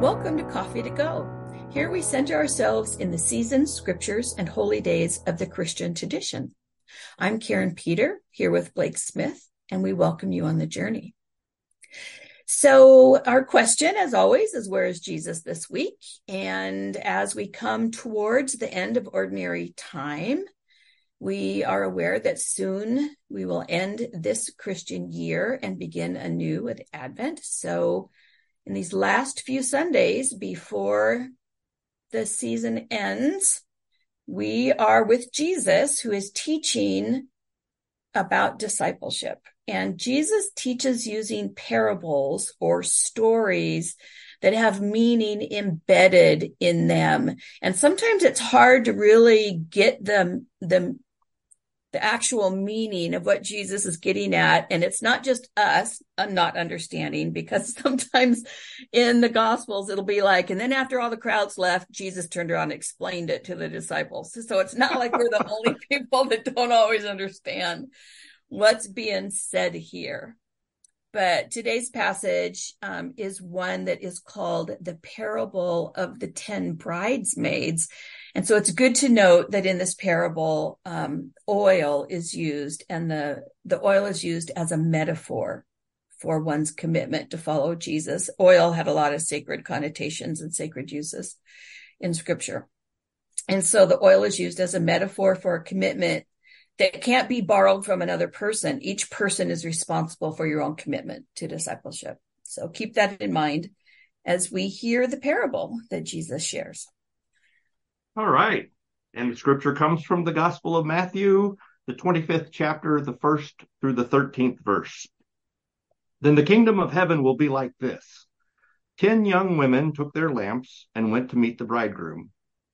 Welcome to Coffee to Go. Here we center ourselves in the seasons, scriptures, and holy days of the Christian tradition. I'm Karen Peter, here with Blake Smith, and we welcome you on the journey. So our question, as always, is where is Jesus this week? And as we come towards the end of ordinary time, we are aware that soon we will end this Christian year and begin anew with Advent. So in these last few Sundays before the season ends, we are with Jesus, who is teaching about discipleship. And Jesus teaches using parables or stories that have meaning embedded in them. And sometimes it's hard to really get the actual meaning of what Jesus is getting at. And it's not just us not understanding, because sometimes in the Gospels, it'll be like, and then after all the crowds left, Jesus turned around and explained it to the disciples. So it's not like we're the only people that don't always understand what's being said here. But today's passage is one that is called the parable of the 10 bridesmaids. And so it's good to note that in this parable, oil is used, and the oil is used as a metaphor for one's commitment to follow Jesus. Oil had a lot of sacred connotations and sacred uses in Scripture. And so the oil is used as a metaphor for a commitment that can't be borrowed from another person. Each person is responsible for your own commitment to discipleship. So keep that in mind as we hear the parable that Jesus shares. All right. And the scripture comes from the Gospel of Matthew, the 25th chapter, the 1st through the 13th verse. Then the kingdom of heaven will be like this. 10 young women took their lamps and went to meet the bridegroom.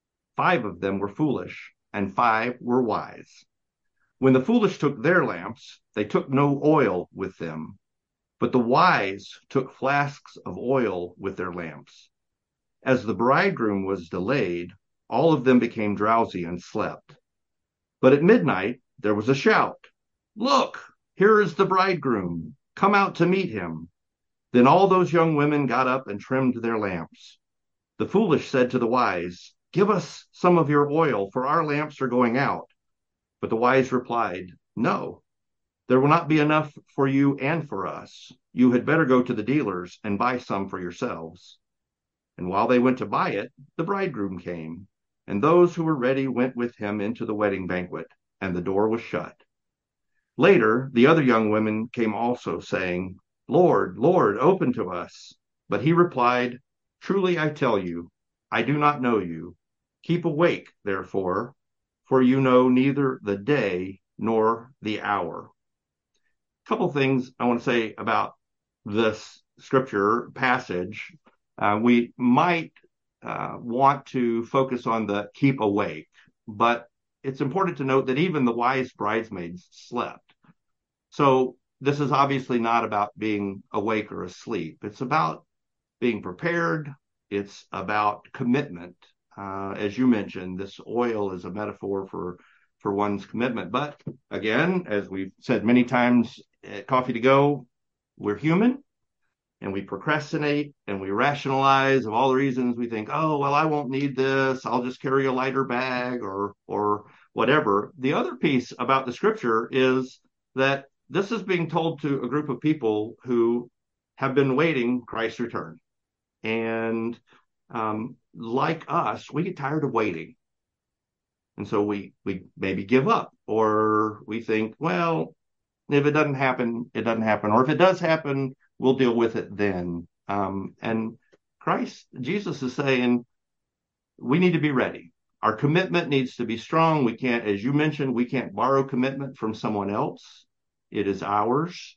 5 of them were foolish, and 5 were wise. When the foolish took their lamps, they took no oil with them, but the wise took flasks of oil with their lamps. As the bridegroom was delayed, all of them became drowsy and slept. But at midnight, there was a shout. Look, here is the bridegroom. Come out to meet him. Then all those young women got up and trimmed their lamps. The foolish said to the wise, Give us some of your oil, for our lamps are going out. But the wise replied, No, there will not be enough for you and for us. You had better go to the dealers and buy some for yourselves. And while they went to buy it, the bridegroom came, and those who were ready went with him into the wedding banquet, and the door was shut. Later, the other young women came also, saying, Lord, Lord, open to us. But he replied, Truly I tell you, I do not know you. Keep awake, therefore, for you know neither the day nor the hour. A couple things I want to say about this scripture passage. We might want to focus on the keep awake, but it's important to note that even the wise bridesmaids slept. So this is obviously not about being awake or asleep. It's about being prepared. It's about commitment. As you mentioned, this oil is a metaphor for one's commitment. But again, as we've said many times at Coffee to Go, we're human, and we procrastinate and we rationalize of all the reasons we think, oh, well, I won't need this. I'll just carry a lighter bag or whatever. The other piece about the scripture is that this is being told to a group of people who have been waiting Christ's return. And like us, we get tired of waiting. And so we maybe give up, or we think, well, if it doesn't happen, it doesn't happen. Or if it does happen, we'll deal with it then. And Jesus is saying, we need to be ready. Our commitment needs to be strong. We can't, as you mentioned, we can't borrow commitment from someone else. It is ours.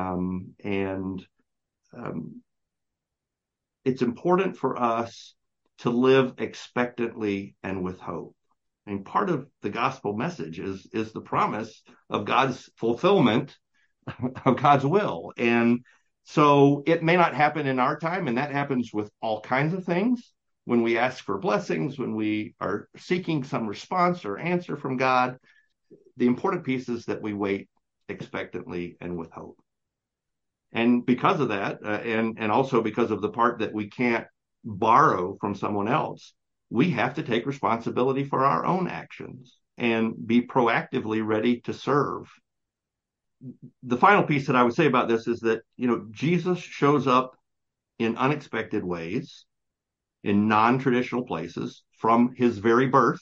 It's important for us to live expectantly and with hope. I mean, part of the gospel message is the promise of God's fulfillment of God's will. And so it may not happen in our time, and that happens with all kinds of things. When we ask for blessings, when we are seeking some response or answer from God, the important piece is that we wait expectantly and with hope. And because of that, and also because of the part that we can't borrow from someone else. We have to take responsibility for our own actions and be proactively ready to serve. The final piece that I would say about this is that, Jesus shows up in unexpected ways, in non-traditional places from his very birth.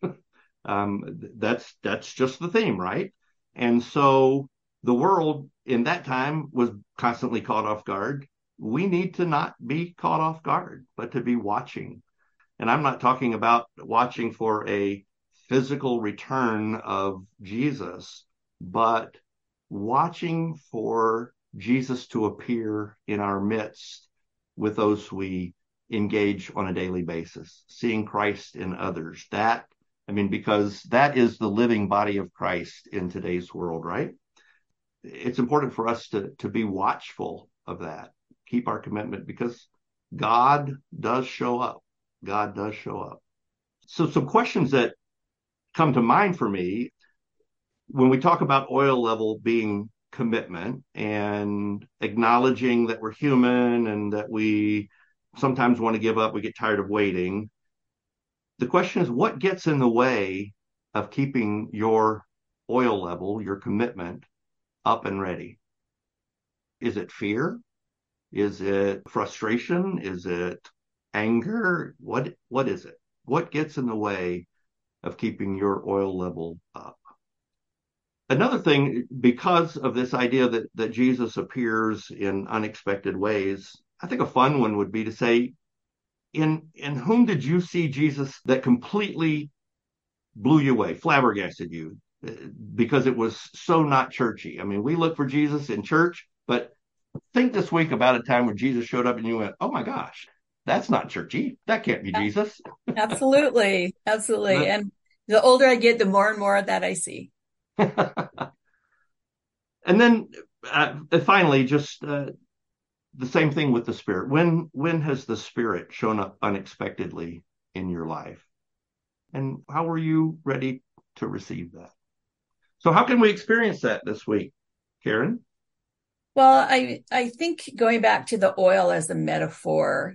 That's just the theme, right? And so the world in that time was constantly caught off guard. We need to not be caught off guard, but to be watching. And I'm not talking about watching for a physical return of Jesus, but watching for Jesus to appear in our midst with those we engage on a daily basis, seeing Christ in others. Because that is the living body of Christ in today's world, right? It's important for us to be watchful of that, keep our commitment, because God does show up. God does show up. So some questions that come to mind for me when we talk about oil level being commitment and acknowledging that we're human and that we sometimes want to give up, we get tired of waiting. The question is, what gets in the way of keeping your oil level, your commitment, up and ready? Is it fear? Is it frustration? Is it anger? What is it? What gets in the way of keeping your oil level up? Another thing, because of this idea that Jesus appears in unexpected ways, I think a fun one would be to say, in whom did you see Jesus that completely blew you away, flabbergasted you, because it was so not churchy? I mean, we look for Jesus in church, but think this week about a time when Jesus showed up and you went, oh my gosh, that's not churchy. That can't be Jesus. Absolutely. Absolutely. And the older I get, the more and more of that I see. And then finally, just the same thing with the Spirit. When has the Spirit shown up unexpectedly in your life? And how were you ready to receive that? So how can we experience that this week, Karen? Well, I think going back to the oil as a metaphor,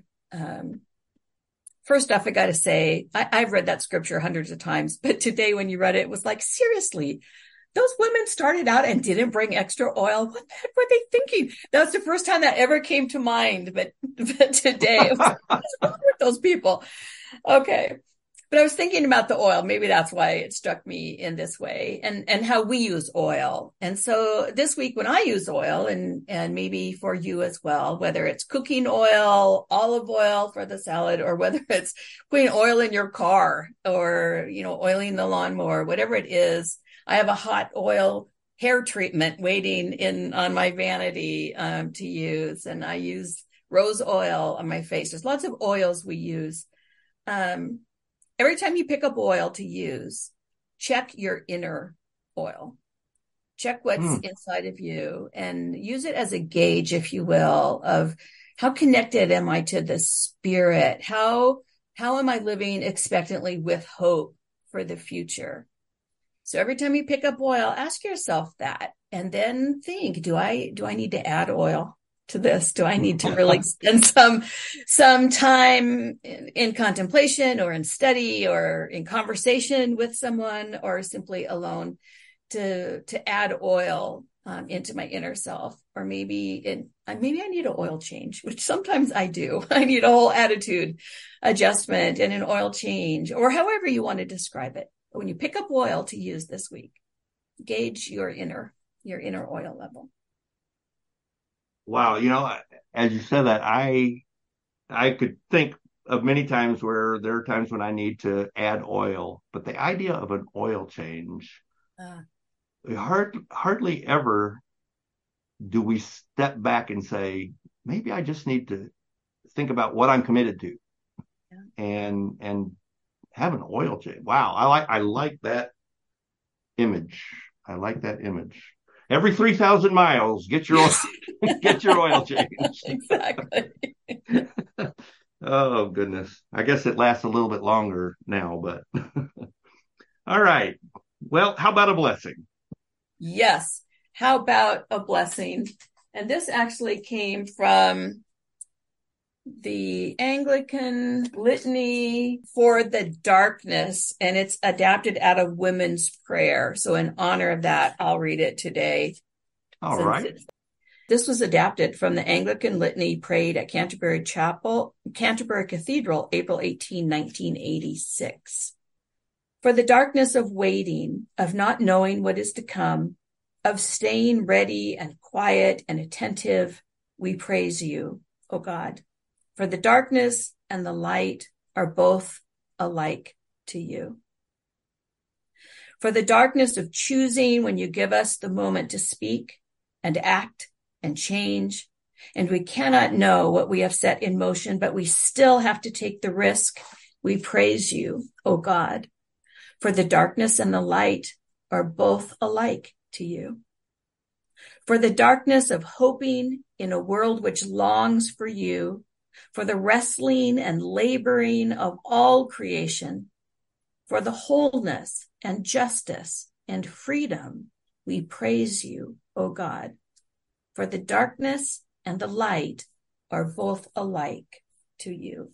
first off, I got to say, I've read that scripture hundreds of times, but today when you read it, it was like, seriously, those women started out and didn't bring extra oil. What the heck were they thinking? That's the first time that ever came to mind. But today, it was, what's wrong with those people? Okay. But I was thinking about the oil. Maybe that's why it struck me in this way, and how we use oil. And so this week when I use oil, and maybe for you as well, whether it's cooking oil, olive oil for the salad, or whether it's putting oil in your car or, oiling the lawnmower, whatever it is, I have a hot oil hair treatment waiting on my vanity to use. And I use rose oil on my face. There's lots of oils we use. Every time you pick up oil to use, check your inner oil. Check what's inside of you and use it as a gauge, if you will, of how connected am I to the Spirit? How am I living expectantly with hope for the future? So every time you pick up oil, ask yourself that, and then think, do I need to add oil to this? Do I need to really spend some time in contemplation or in study or in conversation with someone, or simply alone to add oil into my inner self? Or maybe I need an oil change, which sometimes I do. I need a whole attitude adjustment and an oil change, or however you want to describe it. When you pick up oil to use this week, gauge your inner oil level. Wow. As you said that, I could think of many times where there are times when I need to add oil, but the idea of an oil change, hardly ever do we step back and say, maybe I just need to think about what I'm committed to, and have an oil change. Wow. I like that image. I like that image. Every 3,000 miles, get your oil change. Exactly. Oh, goodness. I guess it lasts a little bit longer now, but all right. Well, how about a blessing? Yes. How about a blessing? And this actually came from the Anglican litany for the darkness, and it's adapted out of Women's Prayer. So in honor of that, I'll read it today. All right. This was adapted from the Anglican litany prayed at Canterbury Cathedral, April 18, 1986. For the darkness of waiting, of not knowing what is to come, of staying ready and quiet and attentive, we praise you, O God. For the darkness and the light are both alike to you. For the darkness of choosing when you give us the moment to speak and act and change, and we cannot know what we have set in motion, but we still have to take the risk. We praise you, O God. For the darkness and the light are both alike to you. For the darkness of hoping in a world which longs for you, for the wrestling and laboring of all creation, for the wholeness and justice and freedom, we praise you, O God. For the darkness and the light are both alike to you.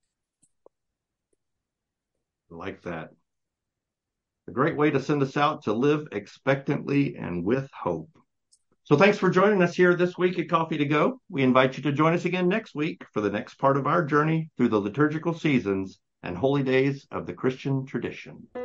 I like that. A great way to send us out to live expectantly and with hope. So thanks for joining us here this week at Coffee to Go. We invite you to join us again next week for the next part of our journey through the liturgical seasons and holy days of the Christian tradition.